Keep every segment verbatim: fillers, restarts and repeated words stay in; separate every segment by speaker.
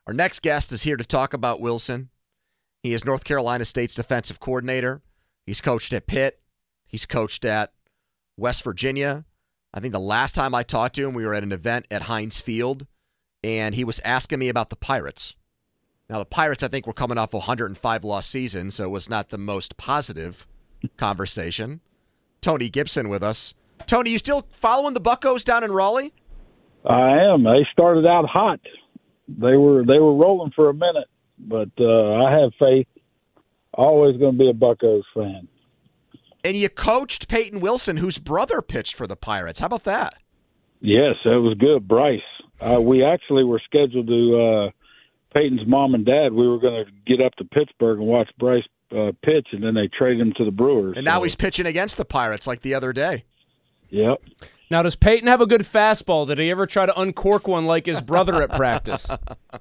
Speaker 1: Our next guest is here to talk about Wilson. He is North Carolina State's defensive coordinator. He's coached at Pitt. He's coached at West Virginia. I think the last time I talked to him, we were at an event at Heinz Field, and he was asking me about the Pirates. Now, the Pirates, I think, were coming off a one hundred five loss season, so it was not the most positive conversation. Tony Gibson with us. Tony, you still following the Buccos down in Raleigh?
Speaker 2: I am. They started out hot. They were they were rolling for a minute, but uh, I have faith. Always going to be a Buccos fan.
Speaker 1: And you coached Peyton Wilson, whose brother pitched for the Pirates. How about that?
Speaker 2: Yes, that was good. Bryce. Uh, we actually were scheduled to uh, Peyton's mom and dad. We were going to get up to Pittsburgh and watch Bryce uh, pitch, and then they traded him to the Brewers.
Speaker 1: And now
Speaker 2: so.
Speaker 1: he's pitching against the Pirates like the other day.
Speaker 2: Yep.
Speaker 3: Now, does Peyton have a good fastball? Did he ever try to uncork one like his brother at practice?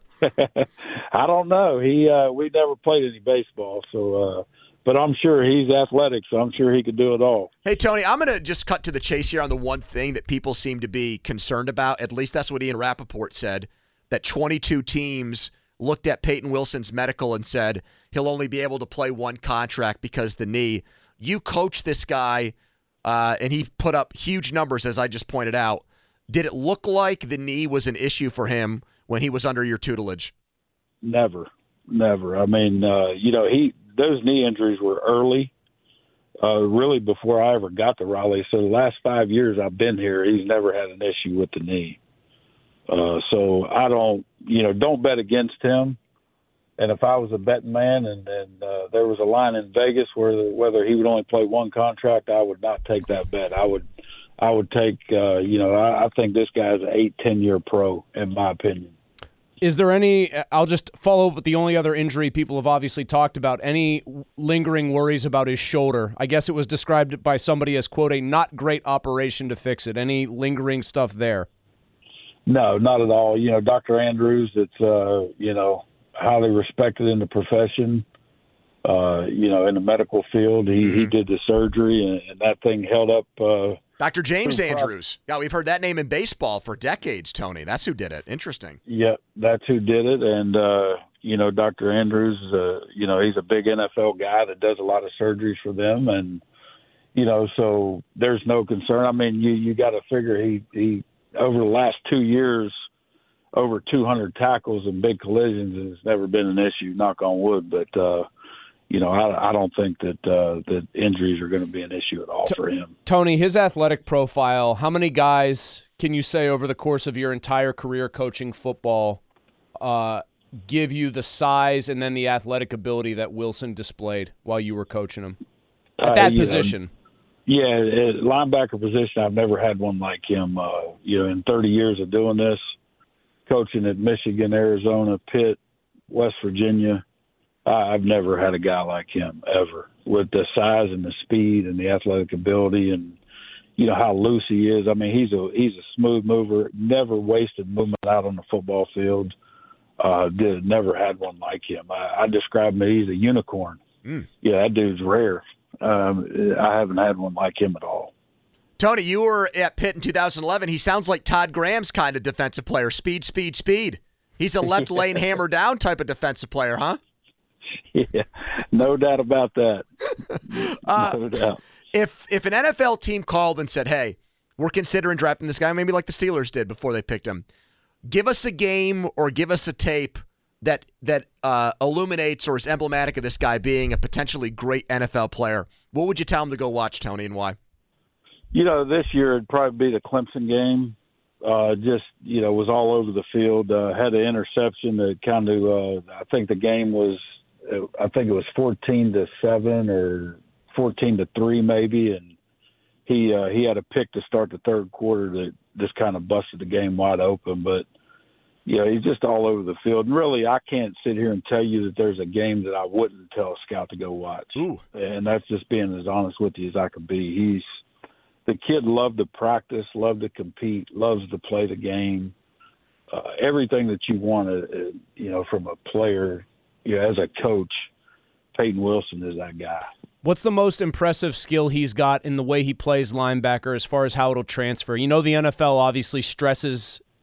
Speaker 2: I don't know. He uh, we never played any baseball, so uh, but I'm sure he's athletic, so I'm sure he could do it all.
Speaker 1: Hey, Tony, I'm going to just cut to the chase here on the one thing that people seem to be concerned about. At least that's what Ian Rappaport said, that twenty-two teams looked at Peyton Wilson's medical and said he'll only be able to play one contract because the knee. You coach this guy. Uh, and he put up huge numbers, as I just pointed out. Did it look like the knee was an issue for him when he was under your tutelage?
Speaker 2: Never, never. I mean, uh, you know, he those knee injuries were early, uh, really before I ever got to Raleigh. So the last five years I've been here, he's never had an issue with the knee. Uh, so I don't, you know, don't bet against him. And if I was a betting man and, and uh, there was a line in Vegas where the, whether he would only play one contract, I would not take that bet. I would, I would take, uh, you know, I, I think this guy's an eight, ten year pro, in my opinion.
Speaker 3: Is there any? I'll just follow up with the only other injury people have obviously talked about. Any lingering worries about his shoulder? I guess it was described by somebody as, quote, a not great operation to fix it. Any lingering stuff there?
Speaker 2: No, not at all. You know, Doctor Andrews, it's, uh, you know, highly respected in the profession, uh, you know, in the medical field. He mm-hmm. he did the surgery, and, and that thing held up. Uh,
Speaker 1: Doctor James Andrews. Yeah, we've heard that name in baseball for decades, Tony. That's who did it. Interesting.
Speaker 2: Yeah, that's who did it. And, uh, you know, Doctor Andrews, uh, you know, he's a big N F L guy that does a lot of surgeries for them. And, you know, so there's no concern. I mean, you, you got to figure he, he, over the last two years, over two hundred tackles and big collisions, and it's never been an issue, knock on wood. But, uh, you know, I, I don't think that uh, that injuries are going to be an issue at all T- for him.
Speaker 3: Tony, his athletic profile, how many guys can you say over the course of your entire career coaching football uh, give you the size and then the athletic ability that Wilson displayed while you were coaching him at that uh, position?
Speaker 2: Know, yeah, at linebacker position, I've never had one like him. Uh, you know, in thirty years of doing this, coaching at Michigan, Arizona, Pitt, West Virginia, I've never had a guy like him ever, with the size and the speed and the athletic ability and, you know, how loose he is. I mean, he's a he's a smooth mover, never wasted movement out on the football field. Uh, did, never had one like him. I, I describe him as he's a unicorn. Mm. Yeah, that dude's rare. Um, I haven't had one like him at all.
Speaker 1: Tony, you were at Pitt in two thousand eleven. He sounds like Todd Graham's kind of defensive player. Speed, speed, speed. He's a left lane hammer down type of defensive player, huh?
Speaker 2: Yeah, no doubt about that.
Speaker 1: uh,
Speaker 2: no doubt.
Speaker 1: If if an N F L team called and said, hey, we're considering drafting this guy, maybe like the Steelers did before they picked him, give us a game or give us a tape that that uh, illuminates or is emblematic of this guy being a potentially great N F L player, what would you tell him to go watch, Tony, and why?
Speaker 2: You know, this year it'd probably be the Clemson game. Uh, just, you know, was all over the field. Uh, had an interception that kind of, uh, I think the game was, I think it was fourteen to seven or fourteen to three maybe. And he, uh, he had a pick to start the third quarter that just kind of busted the game wide open. But, you know, he's just all over the field. And really, I can't sit here and tell you that there's a game that I wouldn't tell a scout to go watch.
Speaker 1: Ooh.
Speaker 2: And that's just being as honest with you as I could be. He's, The kid loved to practice, loved to compete, loves to play the game. Uh, everything that you want, uh, you know, from a player, you know, as a coach, Peyton Wilson is that guy.
Speaker 3: What's the most impressive skill he's got in the way he plays linebacker as far as how it'll transfer? You know, the N F L obviously stresses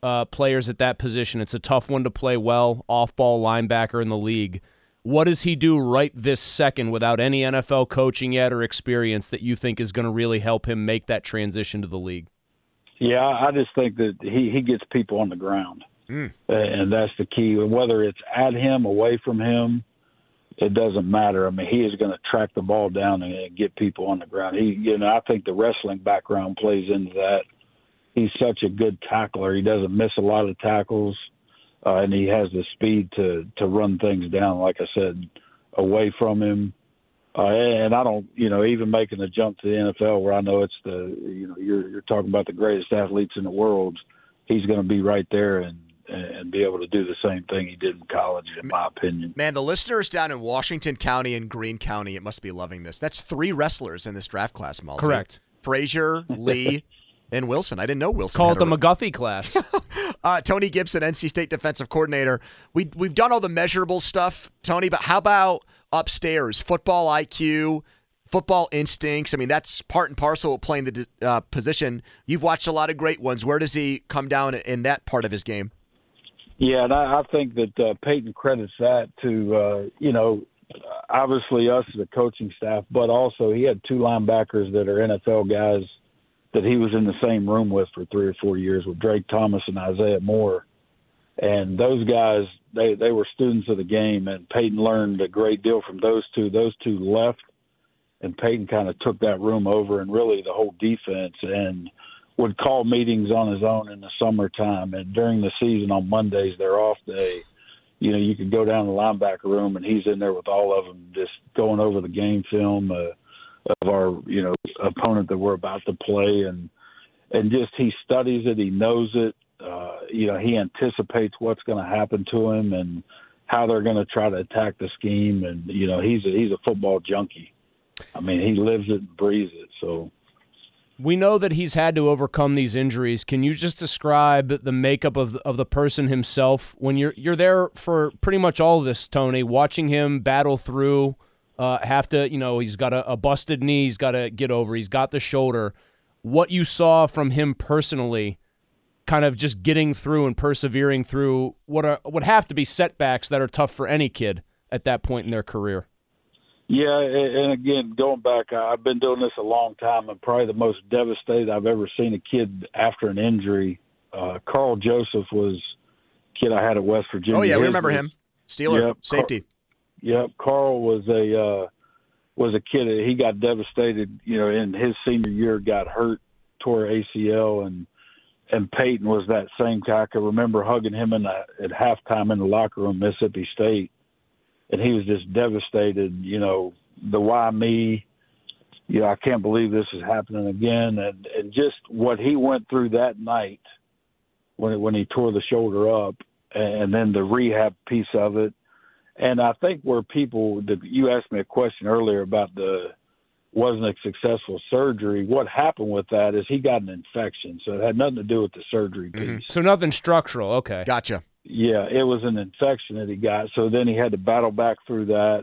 Speaker 3: uh, players at that position. It's a tough one to play well, off-ball linebacker in the league. What does he do right this second without any N F L coaching yet or experience that you think is going to really help him make that transition to the league?
Speaker 2: Yeah, I just think that he, he gets people on the ground,
Speaker 1: mm.
Speaker 2: and that's the key. Whether it's at him, away from him, it doesn't matter. I mean, he is going to track the ball down and get people on the ground. He, you know, I think the wrestling background plays into that. He's such a good tackler. He doesn't miss a lot of tackles. Uh, and he has the speed to, to run things down, like I said, away from him. Uh, and I don't, you know, even making the jump to the N F L where I know it's the, you know, you're you're talking about the greatest athletes in the world. He's going to be right there and, and be able to do the same thing he did in college, in my opinion.
Speaker 1: Man, the listeners down in Washington County and Greene County, it must be loving this. That's three wrestlers in this draft class, Malzy.
Speaker 3: Correct.
Speaker 1: Frazier, Lee, and Wilson. I didn't know Wilson.
Speaker 3: Call it the
Speaker 1: a...
Speaker 3: McGuffey class.
Speaker 1: uh, Tony Gibson, N C State defensive coordinator. We, we've done all the measurable stuff, Tony, but how about upstairs? Football I Q, football instincts. I mean, that's part and parcel of playing the uh, position. You've watched a lot of great ones. Where does he come down in that part of his game?
Speaker 2: Yeah, and I, I think that uh, Peyton credits that to, uh, you know, obviously us as a coaching staff, but also he had two linebackers that are N F L guys that he was in the same room with for three or four years with Drake Thomas and Isaiah Moore. And those guys, they, they were students of the game, and Peyton learned a great deal from those two. Those two left, and Peyton kind of took that room over and really the whole defense and would call meetings on his own in the summertime. And during the season on Mondays, their off day, you know, you could go down the linebacker room, and he's in there with all of them just going over the game film uh, of our, you know, opponent that we're about to play. And, and just he studies it. He knows it. Uh, you know, he anticipates what's going to happen to him and how they're going to try to attack the scheme. And, you know, he's a, he's a football junkie. I mean, he lives it and breathes it. So
Speaker 3: we know that he's had to overcome these injuries. Can you just describe the makeup of of the person himself when you're you're there for pretty much all of this, Tony, watching him battle through, uh, have to, you know, he's got a, a busted knee he's got to get over. He's got the shoulder. What you saw from him personally, kind of just getting through and persevering through what are would have to be setbacks that are tough for any kid at that point in their career.
Speaker 2: Yeah, and again, going back, I've been doing this a long time, and probably the most devastated I've ever seen a kid after an injury. Uh, Carl Joseph was a kid I had at West Virginia.
Speaker 1: Oh, yeah, we
Speaker 2: His
Speaker 1: remember
Speaker 2: was,
Speaker 1: him. Steeler,
Speaker 2: yep,
Speaker 1: safety.
Speaker 2: Car- yep, Carl was a uh, was a kid. He got devastated, you know, in his senior year, got hurt, tore A C L, and and Peyton was that same guy. I can remember hugging him in the, at halftime in the locker room, Mississippi State. And he was just devastated, you know, the why me, you know, I can't believe this is happening again. And, and just what he went through that night when when he tore the shoulder up, and then the rehab piece of it. And I think where people, the, you asked me a question earlier about the, wasn't a successful surgery. What happened with that is he got an infection. So it had nothing to do with the surgery piece.
Speaker 1: Mm-hmm.
Speaker 3: So nothing structural. Okay.
Speaker 1: Gotcha.
Speaker 2: Yeah, it was an infection that he got. So then he had to battle back through that.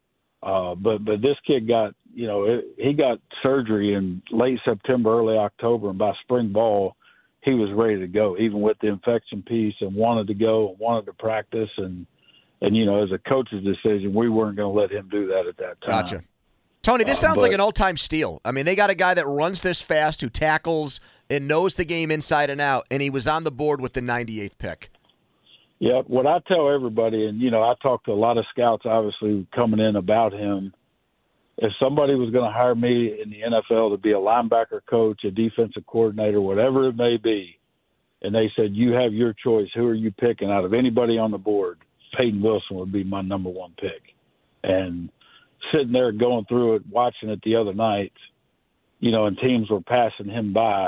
Speaker 2: Uh, but but this kid got, you know, it, he got surgery in late September, early October, and by spring ball, he was ready to go, even with the infection piece, and wanted to go and wanted to practice. And, and you know, as a coach's decision, we weren't going to let him do that at that time.
Speaker 1: Gotcha. Tony, this
Speaker 2: Uh,
Speaker 1: sounds
Speaker 2: but-
Speaker 1: like an all-time steal. I mean, they got a guy that runs this fast, who tackles and knows the game inside and out, and he was on the board with the ninety-eighth pick.
Speaker 2: Yeah, what I tell everybody, and, you know, I talk to a lot of scouts, obviously, coming in about him. If somebody was going to hire me in the N F L to be a linebacker coach, a defensive coordinator, whatever it may be, and they said, you have your choice, who are you picking out of anybody on the board, Peyton Wilson would be my number one pick. And sitting there going through it, watching it the other night, you know, and teams were passing him by,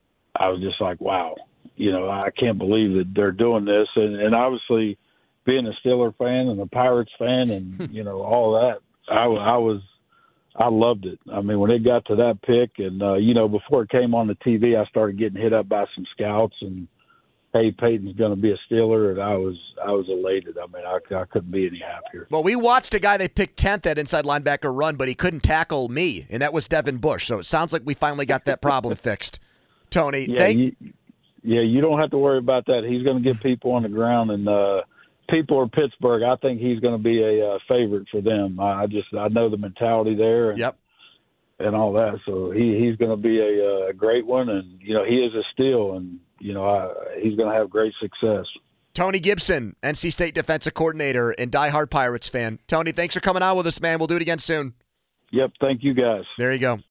Speaker 2: I was just like, wow. You know, I can't believe that they're doing this. And, and obviously, being a Steeler fan and a Pirates fan and, you know, all that, I, I was – I loved it. I mean, when it got to that pick and, uh, you know, before it came on the T V, I started getting hit up by some scouts and, hey, Peyton's going to be a Steeler, and I was I was elated. I mean, I, I couldn't be any happier.
Speaker 1: Well, we watched a guy they picked tenth at inside linebacker run, but he couldn't tackle me, and that was Devin Bush. So it sounds like we finally got that problem fixed. Tony,
Speaker 2: Yeah,
Speaker 1: thank
Speaker 2: you, Yeah, you don't have to worry about that. He's going to get people on the ground, and uh, people are Pittsburgh. I think he's going to be a uh, favorite for them. I, I just I know the mentality there, and,
Speaker 1: Yep.
Speaker 2: and all that. So he he's going to be a, a great one, and you know he is a steal, and you know I, he's going to have great success.
Speaker 1: Tony Gibson, N C State defensive coordinator and diehard Pirates fan. Tony, thanks for coming on with us, man. We'll do it again soon.
Speaker 2: Yep, thank you guys.
Speaker 1: There you go.